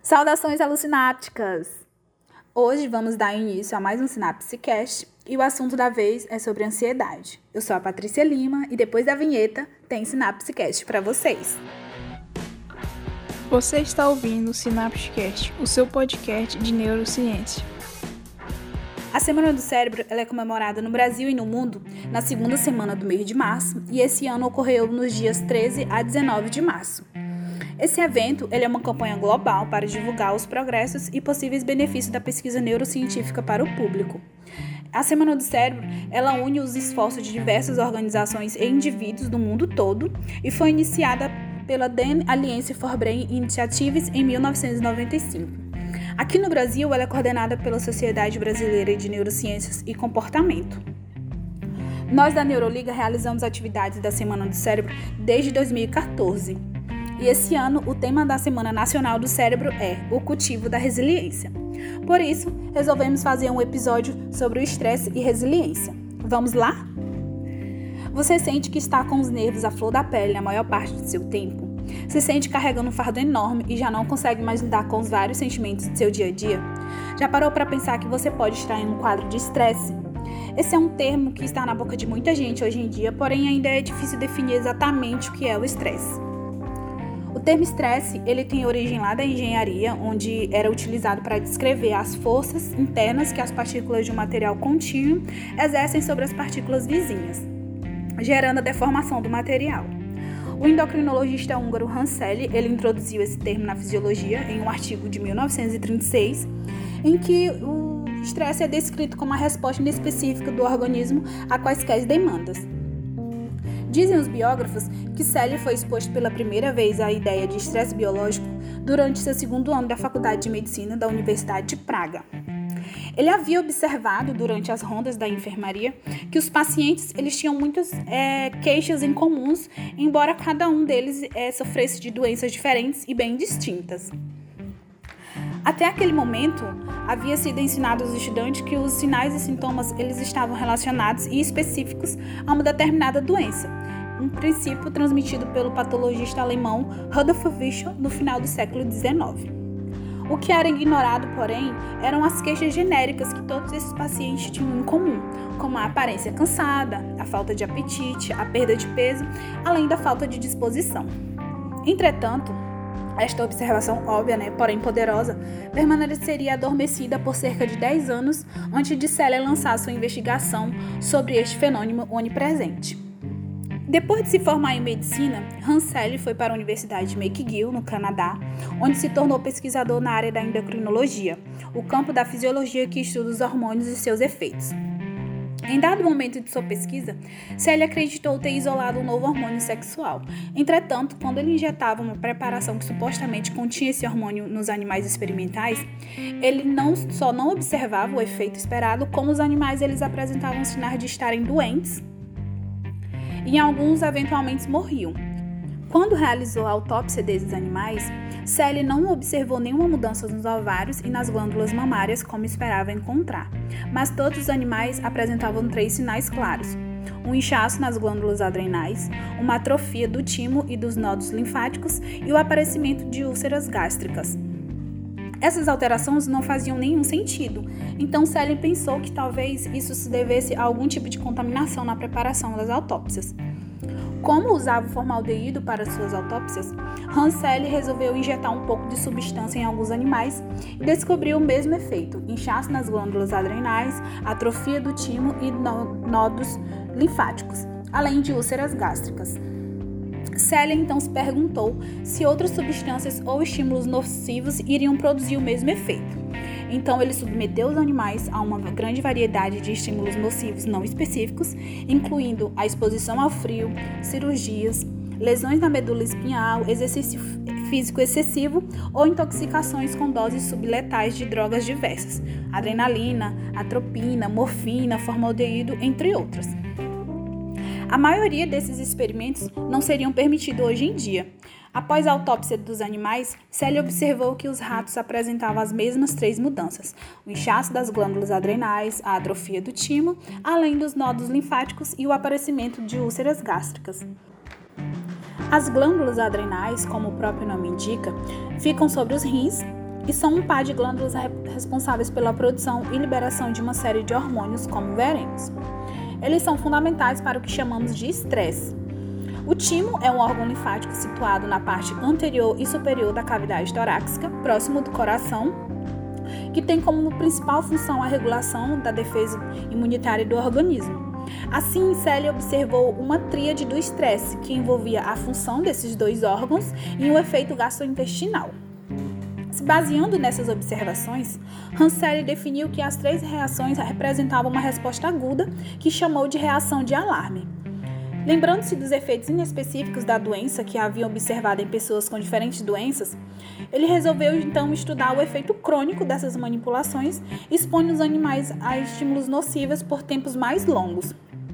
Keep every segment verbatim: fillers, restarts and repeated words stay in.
Saudações alucinápticas! Hoje vamos dar início a mais um SinapseCast e o assunto da vez é sobre ansiedade. Eu sou a Patrícia Lima e depois da vinheta tem SinapseCast para vocês. Você está ouvindo o SinapseCast, o seu podcast de neurociência. A Semana do Cérebro ela é comemorada no Brasil e no mundo na segunda semana do mês de março e esse ano ocorreu nos dias treze a dezenove de março. Esse evento ele é uma campanha global para divulgar os progressos e possíveis benefícios da pesquisa neurocientífica para o público. A Semana do Cérebro ela une os esforços de diversas organizações e indivíduos do mundo todo e foi iniciada pela Dan Alliance for Brain Initiatives em mil novecentos e noventa e cinco. Aqui no Brasil, ela é coordenada pela Sociedade Brasileira de Neurociências e Comportamento. Nós da Neuroliga realizamos atividades da Semana do Cérebro desde dois mil e quatorze. E esse ano, o tema da Semana Nacional do Cérebro é o cultivo da resiliência. Por isso, resolvemos fazer um episódio sobre o estresse e resiliência. Vamos lá? Você sente que está com os nervos à flor da pele a maior parte do seu tempo? Se sente carregando um fardo enorme e já não consegue mais lidar com os vários sentimentos do seu dia a dia? Já parou para pensar que você pode estar em um quadro de estresse? Esse é um termo que está na boca de muita gente hoje em dia, porém ainda é difícil definir exatamente o que é o estresse. O termo estresse, ele tem origem lá da engenharia, onde era utilizado para descrever as forças internas que as partículas de um material contínuo exercem sobre as partículas vizinhas, gerando a deformação do material. O endocrinologista húngaro Hans Selye, ele introduziu esse termo na fisiologia em um artigo de mil novecentos e trinta e seis, em que o estresse é descrito como a resposta inespecífica do organismo a quaisquer demandas. Dizem os biógrafos que Selye foi exposto pela primeira vez à ideia de estresse biológico durante seu segundo ano da Faculdade de Medicina da Universidade de Praga. Ele havia observado durante as rondas da enfermaria que os pacientes eles tinham muitas é, queixas em comuns, embora cada um deles é, sofresse de doenças diferentes e bem distintas. Até aquele momento, havia sido ensinado aos estudantes que os sinais e sintomas eles estavam relacionados e específicos a uma determinada doença, um princípio transmitido pelo patologista alemão Rudolf Virchow no final do século dezenove. O que era ignorado, porém, eram as queixas genéricas que todos esses pacientes tinham em comum, como a aparência cansada, a falta de apetite, a perda de peso, além da falta de disposição. Entretanto, esta observação óbvia, né, porém poderosa, permaneceria adormecida por cerca de dez anos antes de Selye lançar sua investigação sobre este fenômeno onipresente. Depois de se formar em medicina, Hans Selye foi para a Universidade de McGill, no Canadá, onde se tornou pesquisador na área da endocrinologia, o campo da fisiologia que estuda os hormônios e seus efeitos. Em dado momento de sua pesquisa, Selye acreditou ter isolado um novo hormônio sexual. Entretanto, quando ele injetava uma preparação que supostamente continha esse hormônio nos animais experimentais, ele não só não observava o efeito esperado, como os animais eles apresentavam sinais de estarem doentes e alguns eventualmente morriam. Quando realizou a autópsia desses animais, Selye não observou nenhuma mudança nos ovários e nas glândulas mamárias como esperava encontrar, mas todos os animais apresentavam três sinais claros: um inchaço nas glândulas adrenais, uma atrofia do timo e dos nodos linfáticos e o aparecimento de úlceras gástricas. Essas alterações não faziam nenhum sentido, então Selye pensou que talvez isso se devesse a algum tipo de contaminação na preparação das autópsias. Como usava o formaldeído para suas autópsias, Hans Selye resolveu injetar um pouco de substância em alguns animais e descobriu o mesmo efeito: inchaço nas glândulas adrenais, atrofia do timo e nódulos linfáticos, além de úlceras gástricas. Selye então se perguntou se outras substâncias ou estímulos nocivos iriam produzir o mesmo efeito. Então ele submeteu os animais a uma grande variedade de estímulos nocivos não específicos, incluindo a exposição ao frio, cirurgias, lesões na medula espinhal, exercício físico excessivo ou intoxicações com doses subletais de drogas diversas, adrenalina, atropina, morfina, formaldeído, entre outras. A maioria desses experimentos não seriam permitidos hoje em dia. Após a autópsia dos animais, Selye observou que os ratos apresentavam as mesmas três mudanças: o inchaço das glândulas adrenais, a atrofia do timo, além dos nódulos linfáticos e o aparecimento de úlceras gástricas. As glândulas adrenais, como o próprio nome indica, ficam sobre os rins e são um par de glândulas responsáveis pela produção e liberação de uma série de hormônios, como veremos. Eles são fundamentais para o que chamamos de estresse. O timo é um órgão linfático situado na parte anterior e superior da cavidade torácica, próximo do coração, que tem como principal função a regulação da defesa imunitária do organismo. Assim, Celle observou uma tríade do estresse, que envolvia a função desses dois órgãos e o efeito gastrointestinal. Se baseando nessas observações, Hans Celle definiu que as três reações representavam uma resposta aguda, que chamou de reação de alarme. Lembrando-se dos efeitos inespecíficos da doença que haviam observado em pessoas com diferentes doenças, ele resolveu então estudar o efeito crônico dessas manipulações, expondo os animais a estímulos nocivos por tempos mais longos.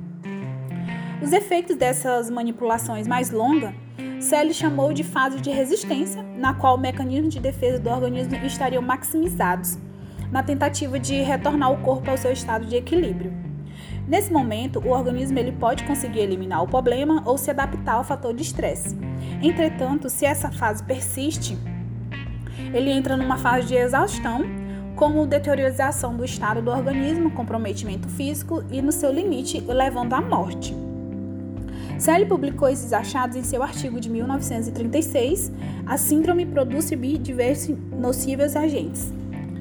Os efeitos dessas manipulações mais longas, Celle chamou de fase de resistência, na qual os mecanismos de defesa do organismo estariam maximizados, na tentativa de retornar o corpo ao seu estado de equilíbrio. Nesse momento, o organismo ele pode conseguir eliminar o problema ou se adaptar ao fator de estresse. Entretanto, se essa fase persiste, ele entra numa fase de exaustão, como deteriorização do estado do organismo, comprometimento físico e, no seu limite, levando à morte. Celle publicou esses achados em seu artigo de mil novecentos e trinta e seis, A Síndrome produce diversos nocivos agentes.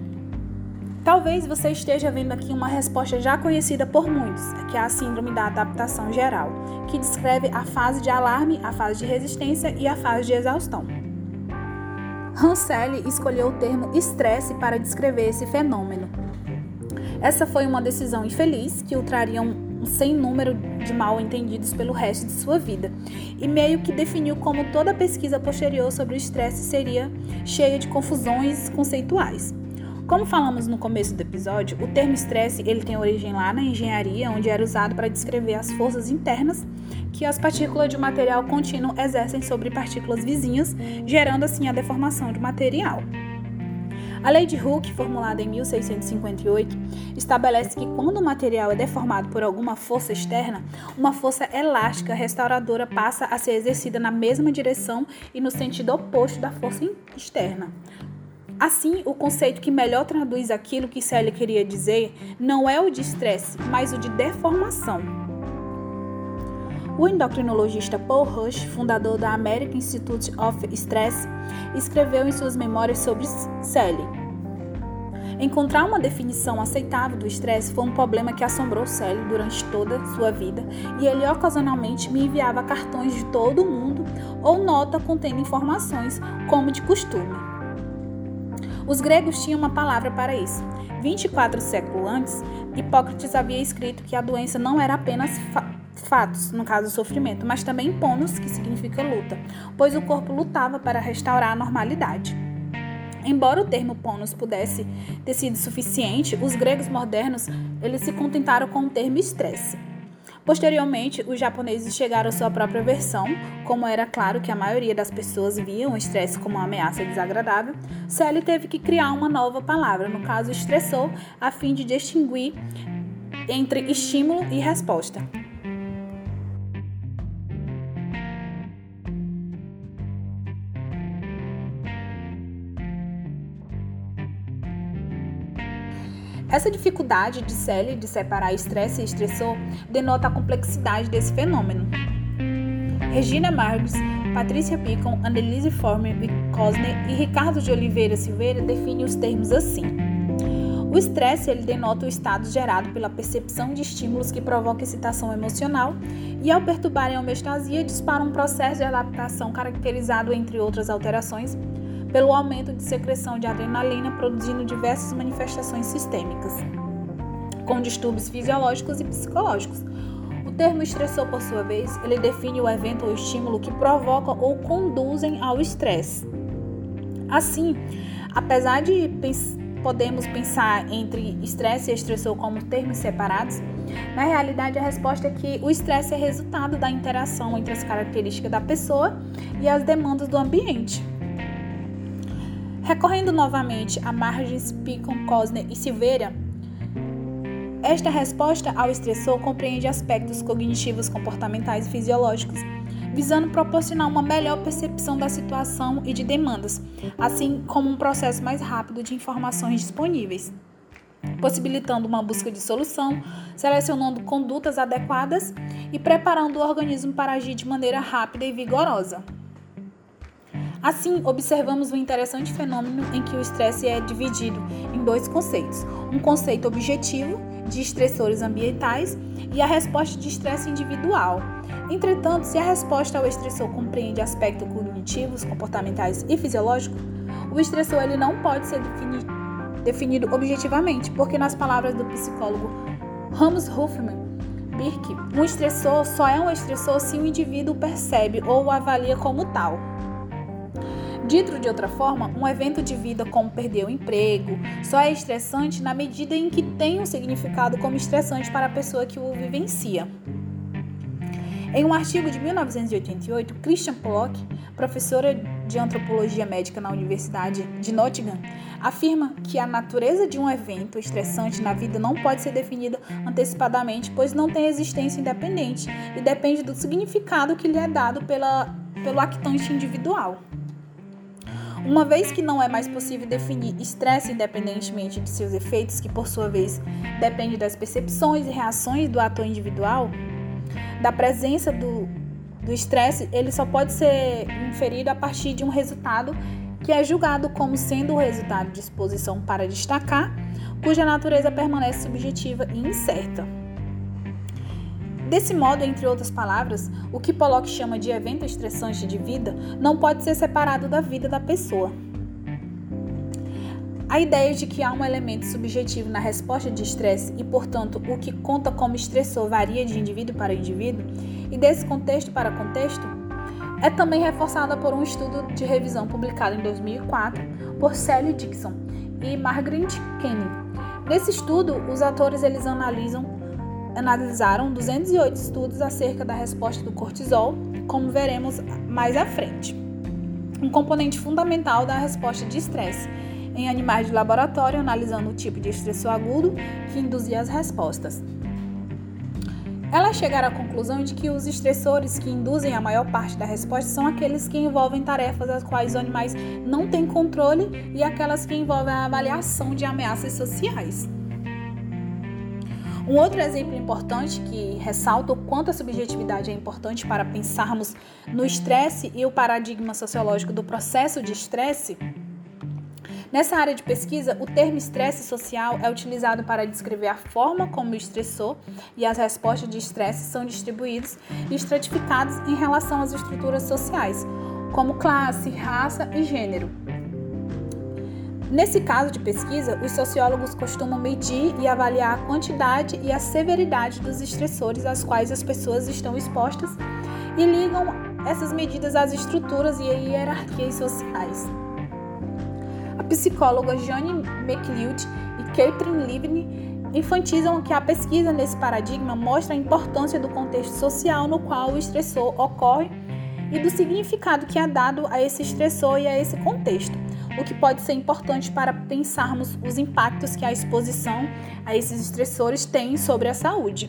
Talvez você esteja vendo aqui uma resposta já conhecida por muitos, que é a síndrome da adaptação geral, que descreve a fase de alarme, a fase de resistência e a fase de exaustão. Hans Celle escolheu o termo estresse para descrever esse fenômeno. Essa foi uma decisão infeliz que o traria um sem número de mal-entendidos pelo resto de sua vida, e meio que definiu como toda pesquisa posterior sobre o estresse seria cheia de confusões conceituais. Como falamos no começo do episódio, o termo estresse ele tem origem lá na engenharia, onde era usado para descrever as forças internas que as partículas de um material contínuo exercem sobre partículas vizinhas, gerando assim a deformação do material. A lei de Hooke, formulada em mil seiscentos e cinquenta e oito, estabelece que quando o material é deformado por alguma força externa, uma força elástica restauradora passa a ser exercida na mesma direção e no sentido oposto da força externa. Assim, o conceito que melhor traduz aquilo que Celle queria dizer não é o de estresse, mas o de deformação. O endocrinologista Paul Rush, fundador da American Institute of Stress, escreveu em suas memórias sobre Celle. Encontrar uma definição aceitável do estresse foi um problema que assombrou Celle durante toda a sua vida, e ele ocasionalmente me enviava cartões de todo o mundo ou nota contendo informações, como de costume. Os gregos tinham uma palavra para isso. vinte e quatro séculos antes, Hipócrates havia escrito que a doença não era apenas fa- fatos, no caso sofrimento, mas também ponos, que significa luta, pois o corpo lutava para restaurar a normalidade. Embora o termo ponos pudesse ter sido suficiente, os gregos modernos eles se contentaram com o termo estresse. Posteriormente, os japoneses chegaram à sua própria versão, como era claro que a maioria das pessoas viam o estresse como uma ameaça desagradável. Celle teve que criar uma nova palavra, no caso estressor, a fim de distinguir entre estímulo e resposta. Essa dificuldade de Celle de separar estresse e estressor denota a complexidade desse fenômeno. Regina Margus, Patrícia Picon, Annelise Former Cosner e Ricardo de Oliveira Silveira definem os termos assim. O estresse ele denota o estado gerado pela percepção de estímulos que provocam excitação emocional e, ao perturbarem a homeostasia, dispara um processo de adaptação caracterizado, entre outras alterações, pelo aumento de secreção de adrenalina, produzindo diversas manifestações sistêmicas, com distúrbios fisiológicos e psicológicos. O termo estressor, por sua vez, ele define o evento ou estímulo que provoca ou conduzem ao estresse. Assim, apesar de pens- podemos pensar entre estresse e estressor como termos separados, na realidade a resposta é que o estresse é resultado da interação entre as características da pessoa e as demandas do ambiente. Recorrendo novamente a Margus, Picon, Cosner e Silveira, esta resposta ao estressor compreende aspectos cognitivos, comportamentais e fisiológicos, visando proporcionar uma melhor percepção da situação e de demandas, assim como um processo mais rápido de informações disponíveis, possibilitando uma busca de solução, selecionando condutas adequadas e preparando o organismo para agir de maneira rápida e vigorosa. Assim, observamos um interessante fenômeno em que o estresse é dividido em dois conceitos: um conceito objetivo, de estressores ambientais, e a resposta de estresse individual. Entretanto, se a resposta ao estressor compreende aspectos cognitivos, comportamentais e fisiológicos, o estressor ele não pode ser defini- definido objetivamente, porque, nas palavras do psicólogo Ramos Huffman Birk, um estressor só é um estressor se o indivíduo percebe ou o avalia como tal. Dito de outra forma, um evento de vida como perder o emprego só é estressante na medida em que tem um significado como estressante para a pessoa que o vivencia. Em um artigo de mil novecentos e oitenta e oito, Christian Pollock, professora de antropologia médica na Universidade de Nottingham, afirma que a natureza de um evento estressante na vida não pode ser definida antecipadamente, pois não tem existência independente e depende do significado que lhe é dado pela, pelo actante individual. Uma vez que não é mais possível definir estresse independentemente de seus efeitos, que por sua vez depende das percepções e reações do ator individual, da presença do do estresse, ele só pode ser inferido a partir de um resultado que é julgado como sendo o resultado de exposição para destacar, cuja natureza permanece subjetiva e incerta. Desse modo, entre outras palavras, o que Pollock chama de evento estressante de vida não pode ser separado da vida da pessoa. A ideia de que há um elemento subjetivo na resposta de estresse e, portanto, o que conta como estressor varia de indivíduo para indivíduo e desse contexto para contexto, é também reforçada por um estudo de revisão publicado em dois mil e quatro por Sally Dixon e Margaret Kenny. Nesse estudo, os autores eles analisam analisaram duzentos e oito estudos acerca da resposta do cortisol, como veremos mais à frente, um componente fundamental da resposta de estresse, em animais de laboratório, analisando o tipo de estressor agudo que induzia as respostas. Elas chegaram à conclusão de que os estressores que induzem a maior parte da resposta são aqueles que envolvem tarefas às quais os animais não têm controle e aquelas que envolvem a avaliação de ameaças sociais. Um outro exemplo importante que ressalta o quanto a subjetividade é importante para pensarmos no estresse e o paradigma sociológico do processo de estresse. Nessa área de pesquisa, o termo estresse social é utilizado para descrever a forma como o estressor e as respostas de estresse são distribuídos e estratificados em relação às estruturas sociais, como classe, raça e gênero. Nesse caso de pesquisa, os sociólogos costumam medir e avaliar a quantidade e a severidade dos estressores aos quais as pessoas estão expostas e ligam essas medidas às estruturas e hierarquias sociais. A psicóloga Jane McLeod e Catherine Livni enfatizam que a pesquisa nesse paradigma mostra a importância do contexto social no qual o estressor ocorre e do significado que é dado a esse estressor e a esse contexto, o que pode ser importante para pensarmos os impactos que a exposição a esses estressores tem sobre a saúde.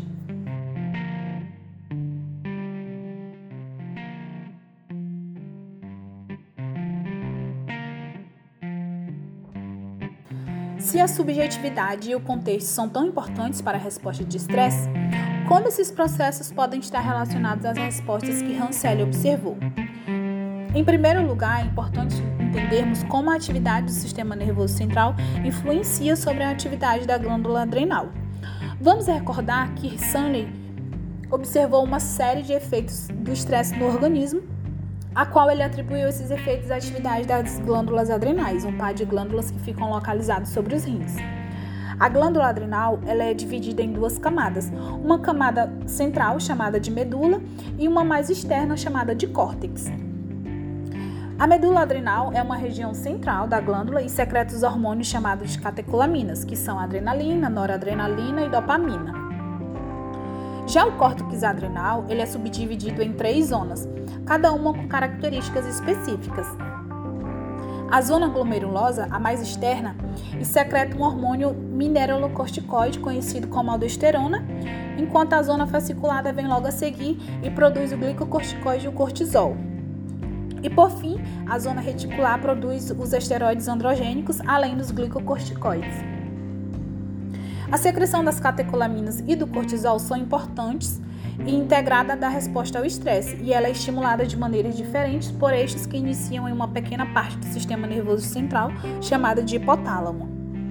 Se a subjetividade e o contexto são tão importantes para a resposta de estresse, como esses processos podem estar relacionados às respostas que Ranselli observou? Em primeiro lugar, é importante entendermos como a atividade do sistema nervoso central influencia sobre a atividade da glândula adrenal. Vamos recordar que Stanley observou uma série de efeitos do estresse no organismo, a qual ele atribuiu esses efeitos à atividade das glândulas adrenais, um par de glândulas que ficam localizadas sobre os rins. A glândula adrenal ela é dividida em duas camadas, uma camada central chamada de medula e uma mais externa chamada de córtex. A medula adrenal é uma região central da glândula e secreta os hormônios chamados de catecolaminas, que são adrenalina, noradrenalina e dopamina. Já o córtex adrenal ele é subdividido em três zonas, cada uma com características específicas. A zona glomerulosa, a mais externa, secreta um hormônio mineralocorticoide conhecido como aldosterona, enquanto a zona fasciculada vem logo a seguir e produz o glicocorticoide e o cortisol. E por fim, a zona reticular produz os esteroides androgênicos, além dos glicocorticoides. A secreção das catecolaminas e do cortisol são importantes e integrada da resposta ao estresse, e ela é estimulada de maneiras diferentes por eixos que iniciam em uma pequena parte do sistema nervoso central, chamada de hipotálamo.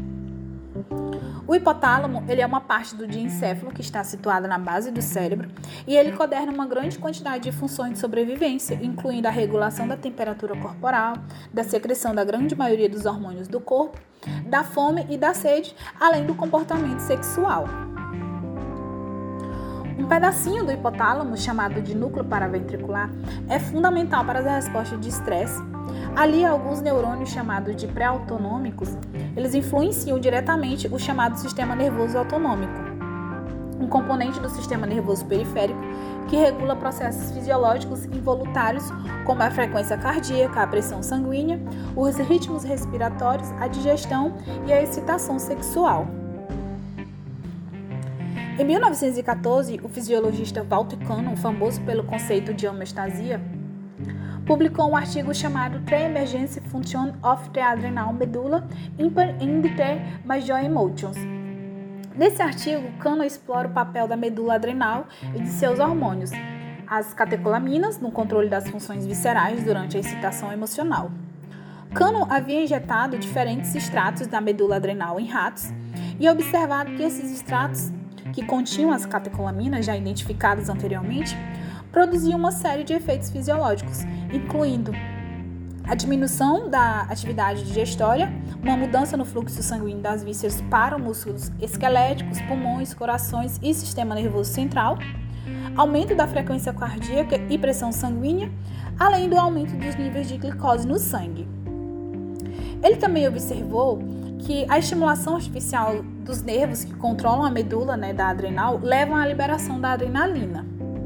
O hipotálamo ele é uma parte do diencéfalo que está situada na base do cérebro e ele coordena uma grande quantidade de funções de sobrevivência, incluindo a regulação da temperatura corporal, da secreção da grande maioria dos hormônios do corpo, da fome e da sede, além do comportamento sexual. Um pedacinho do hipotálamo, chamado de núcleo paraventricular, é fundamental para as respostas de estresse. Ali, alguns neurônios chamados de pré-autonômicos, eles influenciam diretamente o chamado sistema nervoso autonômico, um componente do sistema nervoso periférico que regula processos fisiológicos involuntários, como a frequência cardíaca, a pressão sanguínea, os ritmos respiratórios, a digestão e a excitação sexual. Em mil novecentos e quatorze, o fisiologista Walter Cannon, famoso pelo conceito de homeostasia, publicou um artigo chamado The Emergency Function of the Adrenal Medulla in the Major Emotions. Nesse artigo, Cannon explora o papel da medula adrenal e de seus hormônios, as catecolaminas, no controle das funções viscerais durante a excitação emocional. Cannon havia injetado diferentes extratos da medula adrenal em ratos e observado que esses extratos, que continham as catecolaminas já identificadas anteriormente, produziam uma série de efeitos fisiológicos, incluindo a diminuição da atividade digestória, uma mudança no fluxo sanguíneo das vísceras para os músculos esqueléticos, pulmões, corações e sistema nervoso central, aumento da frequência cardíaca e pressão sanguínea, além do aumento dos níveis de glicose no sangue. Ele também observou que a estimulação artificial dos nervos que controlam a medula, né, da adrenal levam à liberação da adrenalina.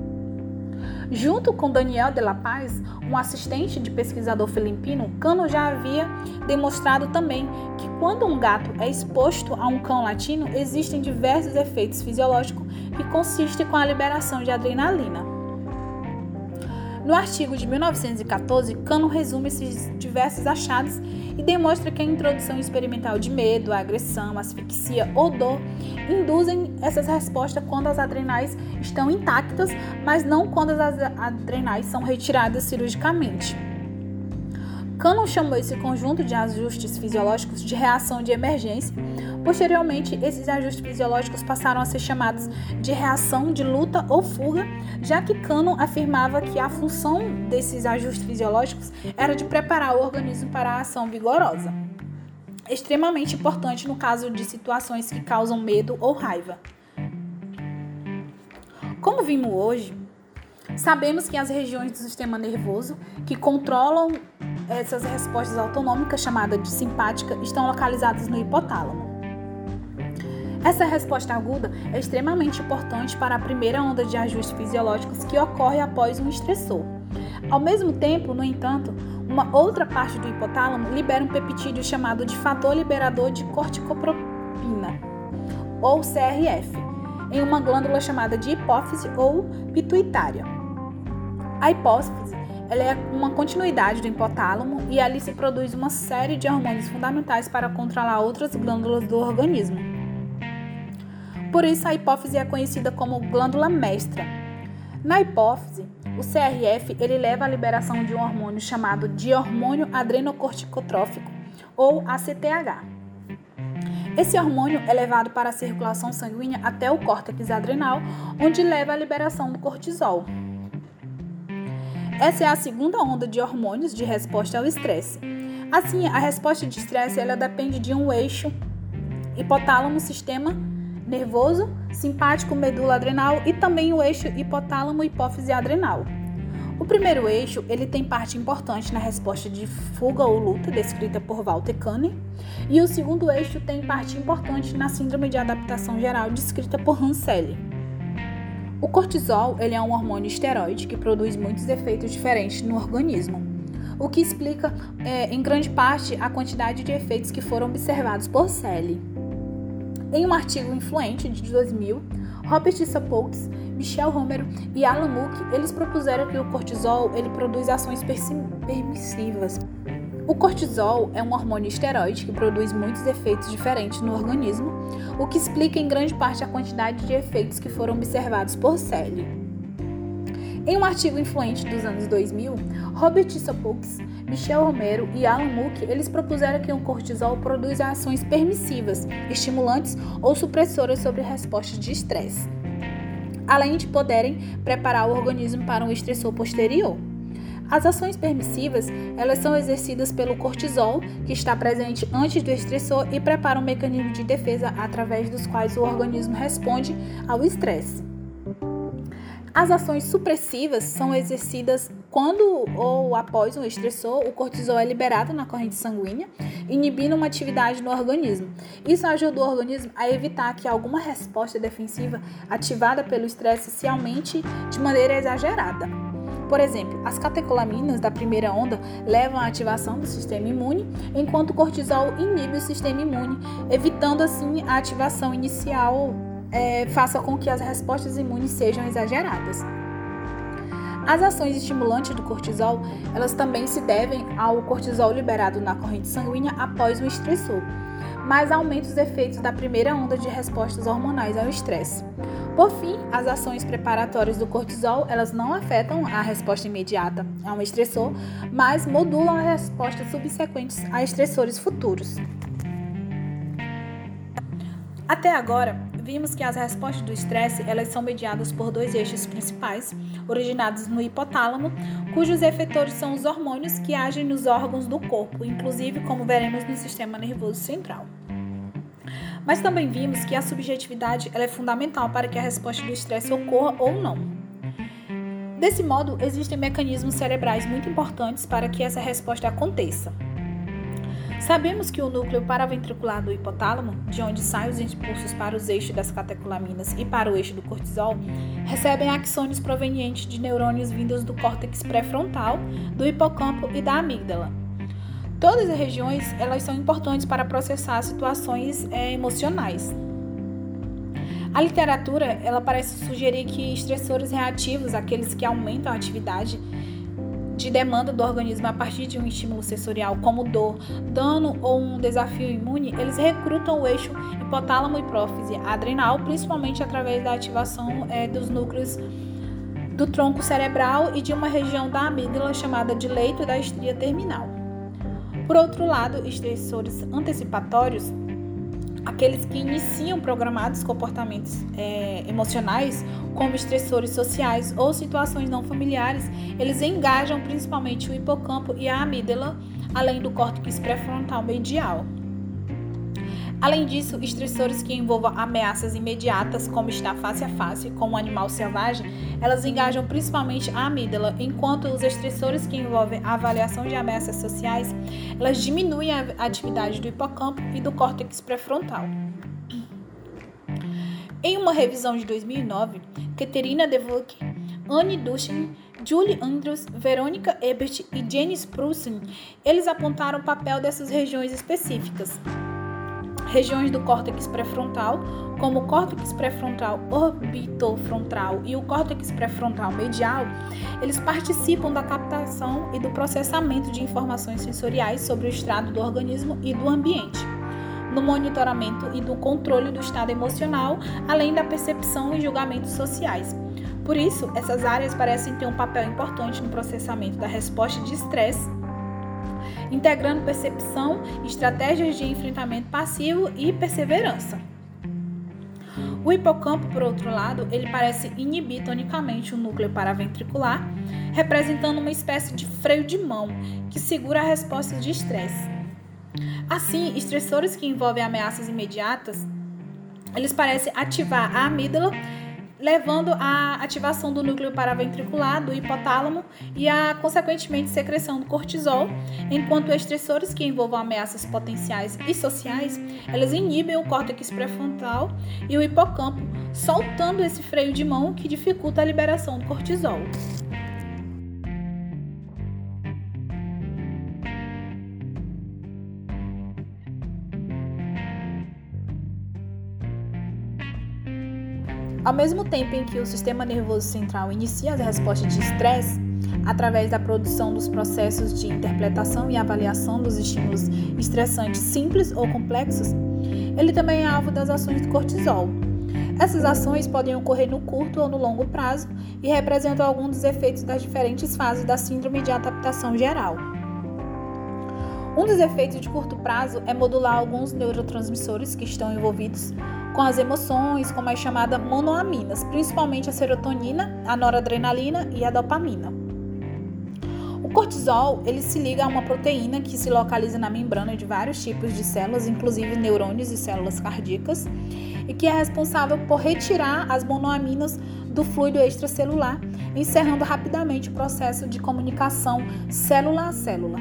Junto com Daniel de la Paz, um assistente de pesquisador filipino, Cannon já havia demonstrado também que quando um gato é exposto a um cão latino, existem diversos efeitos fisiológicos que consistem com a liberação de adrenalina. No artigo de mil novecentos e quatorze, Cannon resume esses diversos achados e demonstra que a introdução experimental de medo, agressão, asfixia ou dor induzem essas respostas quando as adrenais estão intactas, mas não quando as adrenais são retiradas cirurgicamente. Cannon chamou esse conjunto de ajustes fisiológicos de reação de emergência. Posteriormente, esses ajustes fisiológicos passaram a ser chamados de reação de luta ou fuga, já que Cannon afirmava que a função desses ajustes fisiológicos era de preparar o organismo para a ação vigorosa, extremamente importante no caso de situações que causam medo ou raiva. Como vimos hoje, sabemos que as regiões do sistema nervoso que controlam essas respostas autonômicas, chamadas de simpática, estão localizadas no hipotálamo. Essa resposta aguda é extremamente importante para a primeira onda de ajustes fisiológicos que ocorre após um estressor. Ao mesmo tempo, no entanto, uma outra parte do hipotálamo libera um peptídeo chamado de fator liberador de corticopropina, ou C R F, em uma glândula chamada de hipófise ou pituitária. A hipófise ela é uma continuidade do hipotálamo e ali se produz uma série de hormônios fundamentais para controlar outras glândulas do organismo. Por isso, a hipófise é conhecida como glândula mestra. Na hipófise, o C R F ele leva à liberação de um hormônio chamado de hormônio adrenocorticotrófico, ou A C T H. Esse hormônio é levado para a circulação sanguínea até o córtex adrenal, onde leva à liberação do cortisol. Essa é a segunda onda de hormônios de resposta ao estresse. Assim, a resposta de estresse ela depende de um eixo hipotálamo-sistema nervoso, simpático, medula adrenal e também o eixo hipotálamo-hipófise adrenal. O primeiro eixo ele tem parte importante na resposta de fuga ou luta, descrita por Walter Cannon, e o segundo eixo tem parte importante na síndrome de adaptação geral, descrita por Hans Selye. O cortisol ele é um hormônio esteroide que produz muitos efeitos diferentes no organismo. o que explica, é, em grande parte, a quantidade de efeitos que foram observados por Selle. Em um artigo influente de dois mil, Robert Sapolsky, Michel Romero e Alan Mook, eles propuseram que o cortisol ele produz ações permissivas. O cortisol é um hormônio esteroide que produz muitos efeitos diferentes no organismo, o que explica em grande parte a quantidade de efeitos que foram observados por Selle. Em um artigo influente dos anos dois mil, Robert Sapolsky, Michel Romero e Alan Mook, eles propuseram que o cortisol produz ações permissivas, estimulantes ou supressoras sobre respostas de estresse, além de poderem preparar o organismo para um estressor posterior. As ações permissivas, elas são exercidas pelo cortisol, que está presente antes do estressor e prepara um mecanismo de defesa através dos quais o organismo responde ao estresse. As ações supressivas são exercidas quando ou após um estressor, o cortisol é liberado na corrente sanguínea, inibindo uma atividade no organismo. Isso ajuda o organismo a evitar que alguma resposta defensiva ativada pelo estresse se aumente de maneira exagerada. Por exemplo, as catecolaminas da primeira onda levam à ativação do sistema imune, enquanto o cortisol inibe o sistema imune, evitando assim a ativação inicial É, faça com que as respostas imunes sejam exageradas. As ações estimulantes do cortisol, elas também se devem ao cortisol liberado na corrente sanguínea após o estressor, mas aumenta os efeitos da primeira onda de respostas hormonais ao estresse. Por fim, as ações preparatórias do cortisol, elas não afetam a resposta imediata a um estressor, mas modulam as respostas subsequentes a estressores futuros. Até agora, vimos que as respostas do estresse elas são mediadas por dois eixos principais, originados no hipotálamo, cujos efetores são os hormônios que agem nos órgãos do corpo, inclusive, como veremos, no sistema nervoso central. Mas também vimos que a subjetividade ela é fundamental para que a resposta do estresse ocorra ou não. Desse modo, existem mecanismos cerebrais muito importantes para que essa resposta aconteça. Sabemos que o núcleo paraventricular do hipotálamo, de onde saem os impulsos para os eixos das catecolaminas e para o eixo do cortisol, recebem axônios provenientes de neurônios vindos do córtex pré-frontal, do hipocampo e da amígdala. Todas as regiões elas são importantes para processar situações é, emocionais. A literatura ela parece sugerir que estressores reativos, aqueles que aumentam a atividade de demanda do organismo a partir de um estímulo sensorial, como dor, dano ou um desafio imune, eles recrutam o eixo hipotálamo hipófise adrenal, principalmente através da ativação é, dos núcleos do tronco cerebral e de uma região da amígdala chamada de leito da estria terminal. Por outro lado, estressores antecipatórios, aqueles que iniciam programados comportamentos é, emocionais, como estressores sociais ou situações não familiares, eles engajam principalmente o hipocampo e a amígdala, além do córtex pré-frontal medial. Além disso, estressores que envolvam ameaças imediatas, como estar face a face com um animal selvagem, elas engajam principalmente a amígdala, enquanto os estressores que envolvem a avaliação de ameaças sociais, elas diminuem a atividade do hipocampo e do córtex pré-frontal. Em uma revisão de dois mil e nove, Katerina Devuk, Anne Duchen, Julie Andrews, Veronica Ebert e Jenny Sprucin, eles apontaram o papel dessas regiões específicas. Regiões do córtex pré-frontal, como o córtex pré-frontal orbitofrontal e o córtex pré-frontal medial, eles participam da captação e do processamento de informações sensoriais sobre o estado do organismo e do ambiente, no monitoramento e do controle do estado emocional, além da percepção e julgamentos sociais. Por isso, essas áreas parecem ter um papel importante no processamento da resposta de estresse, integrando percepção, estratégias de enfrentamento passivo e perseverança. O hipocampo, por outro lado, ele parece inibir tonicamente o núcleo paraventricular, representando uma espécie de freio de mão que segura a resposta de estresse. Assim, estressores que envolvem ameaças imediatas, eles parecem ativar a amígdala, levando à ativação do núcleo paraventricular, do hipotálamo e a, consequentemente, secreção do cortisol, enquanto estressores que envolvam ameaças potenciais e sociais, elas inibem o córtex pré-frontal e o hipocampo, soltando esse freio de mão que dificulta a liberação do cortisol. Ao mesmo tempo em que o sistema nervoso central inicia as respostas de estresse, através da produção dos processos de interpretação e avaliação dos estímulos estressantes simples ou complexos, ele também é alvo das ações do cortisol. Essas ações podem ocorrer no curto ou no longo prazo e representam alguns dos efeitos das diferentes fases da síndrome de adaptação geral. Um dos efeitos de curto prazo é modular alguns neurotransmissores que estão envolvidos com as emoções, como as chamadas monoaminas, principalmente a serotonina, a noradrenalina e a dopamina. O cortisol, ele se liga a uma proteína que se localiza na membrana de vários tipos de células, inclusive neurônios e células cardíacas, e que é responsável por retirar as monoaminas do fluido extracelular, encerrando rapidamente o processo de comunicação célula a célula.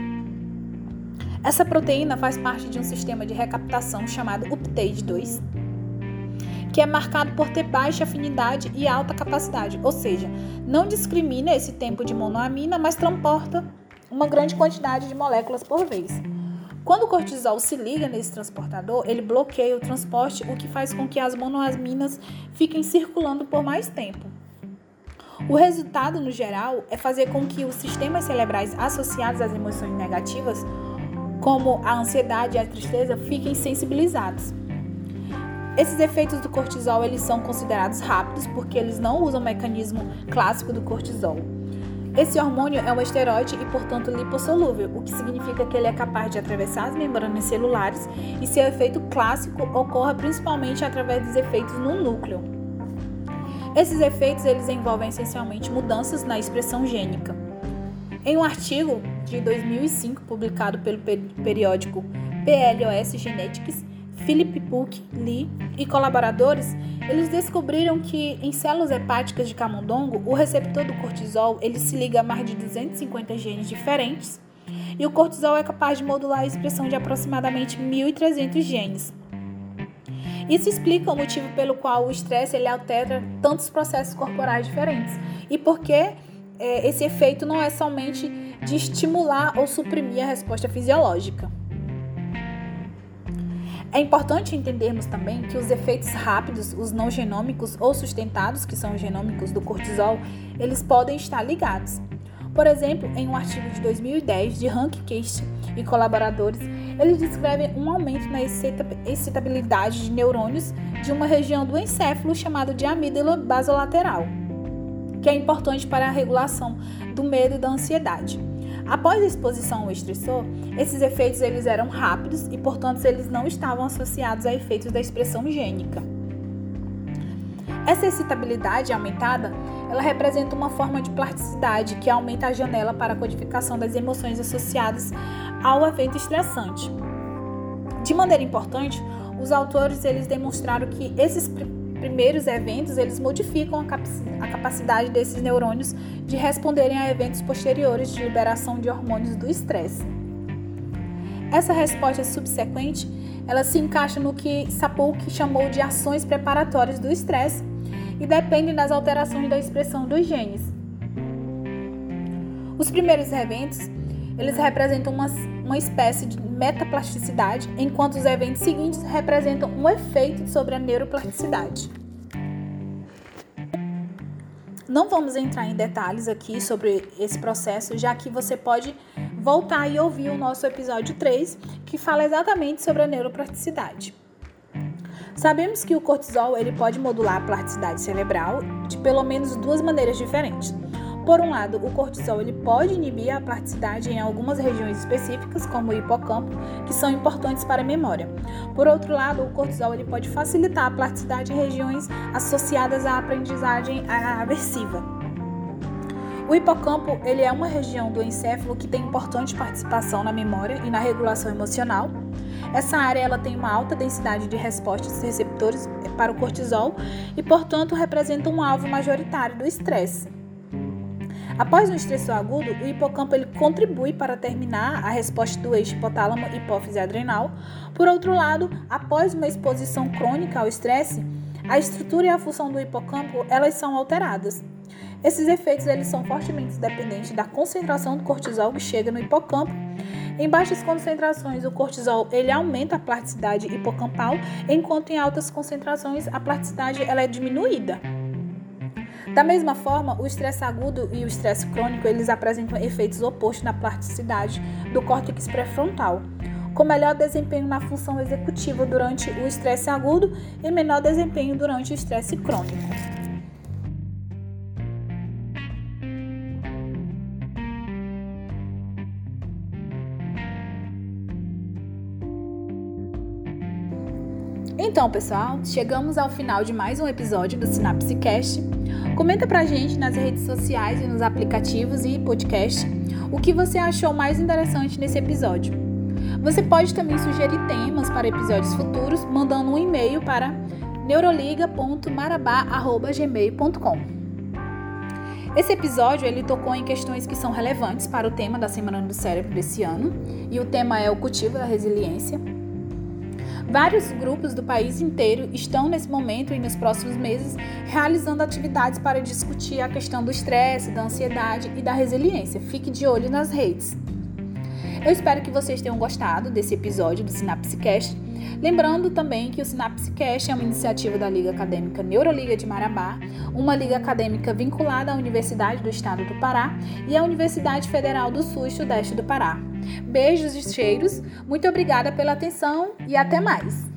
Essa proteína faz parte de um sistema de recaptação chamado uptake dois, que é marcado por ter baixa afinidade e alta capacidade, ou seja, não discrimina esse tempo de monoamina, mas transporta uma grande quantidade de moléculas por vez. Quando o cortisol se liga nesse transportador, ele bloqueia o transporte, o que faz com que as monoaminas fiquem circulando por mais tempo. O resultado, no geral, é fazer com que os sistemas cerebrais associados às emoções negativas, como a ansiedade e a tristeza, fiquem sensibilizados. Esses efeitos do cortisol eles são considerados rápidos porque eles não usam o mecanismo clássico do cortisol. Esse hormônio é um esteroide e, portanto, lipossolúvel, o que significa que ele é capaz de atravessar as membranas celulares e seu efeito clássico ocorre principalmente através dos efeitos no núcleo. Esses efeitos eles envolvem essencialmente mudanças na expressão gênica. Em um artigo de dois mil e cinco publicado pelo periódico P L O S Genetics, Philip Puck, Lee e colaboradores, eles descobriram que em células hepáticas de camundongo, o receptor do cortisol ele se liga a mais de duzentos e cinquenta genes diferentes e o cortisol é capaz de modular a expressão de aproximadamente mil e trezentos genes. Isso explica o motivo pelo qual o estresse ele altera tantos processos corporais diferentes e porque é, esse efeito não é somente de estimular ou suprimir a resposta fisiológica. É importante entendermos também que os efeitos rápidos, os não genômicos ou sustentados, que são os genômicos do cortisol, eles podem estar ligados. Por exemplo, em um artigo de dois mil e dez de Hank Kist e colaboradores, eles descrevem um aumento na excitabilidade de neurônios de uma região do encéfalo chamada de amígdala basolateral, que é importante para a regulação do medo e da ansiedade. Após a exposição ao estressor, esses efeitos eles eram rápidos e, portanto, eles não estavam associados a efeitos da expressão gênica. Essa excitabilidade aumentada, ela representa uma forma de plasticidade que aumenta a janela para a codificação das emoções associadas ao evento estressante. De maneira importante, os autores eles demonstraram que esses primeiros eventos eles modificam a, cap- a capacidade desses neurônios de responderem a eventos posteriores de liberação de hormônios do estresse. Essa resposta subsequente ela se encaixa no que Sapolsky chamou de ações preparatórias do estresse e dependem das alterações da expressão dos genes. Os primeiros eventos eles representam uma, uma espécie de metaplasticidade, enquanto os eventos seguintes representam um efeito sobre a neuroplasticidade. Não vamos entrar em detalhes aqui sobre esse processo, já que você pode voltar e ouvir o nosso episódio três, que fala exatamente sobre a neuroplasticidade. Sabemos que o cortisol ele pode modular a plasticidade cerebral de pelo menos duas maneiras diferentes. Por um lado, o cortisol ele pode inibir a plasticidade em algumas regiões específicas, como o hipocampo, que são importantes para a memória. Por outro lado, o cortisol ele pode facilitar a plasticidade em regiões associadas à aprendizagem aversiva. O hipocampo ele é uma região do encéfalo que tem importante participação na memória e na regulação emocional. Essa área ela tem uma alta densidade de respostas receptores para o cortisol e, portanto, representa um alvo majoritário do estresse. Após um estressor agudo, o hipocampo ele contribui para terminar a resposta do eixo hipotálamo, hipófise adrenal. Por outro lado, após uma exposição crônica ao estresse, a estrutura e a função do hipocampo elas são alteradas. Esses efeitos eles são fortemente dependentes da concentração do cortisol que chega no hipocampo. Em baixas concentrações, o cortisol ele aumenta a plasticidade hipocampal, enquanto em altas concentrações a plasticidade ela é diminuída. Da mesma forma, o estresse agudo e o estresse crônico, eles apresentam efeitos opostos na plasticidade do córtex pré-frontal, com melhor desempenho na função executiva durante o estresse agudo e menor desempenho durante o estresse crônico. Então, pessoal, chegamos ao final de mais um episódio do SinapseCast. Comenta pra gente nas redes sociais e nos aplicativos e podcast o que você achou mais interessante nesse episódio. Você pode também sugerir temas para episódios futuros, mandando um e-mail para neuroliga ponto marabá arroba gmail ponto com. Esse episódio ele tocou em questões que são relevantes para o tema da Semana do Cérebro desse ano, e o tema é o cultivo da resiliência. Vários grupos do país inteiro estão nesse momento e nos próximos meses realizando atividades para discutir a questão do estresse, da ansiedade e da resiliência. Fique de olho nas redes. Eu espero que vocês tenham gostado desse episódio do SinapseCast. Lembrando também que o SinapseCast é uma iniciativa da Liga Acadêmica Neuroliga de Marabá, uma liga acadêmica vinculada à Universidade do Estado do Pará e à Universidade Federal do Sul e Sudeste do Pará. Beijos e cheiros, muito obrigada pela atenção e até mais!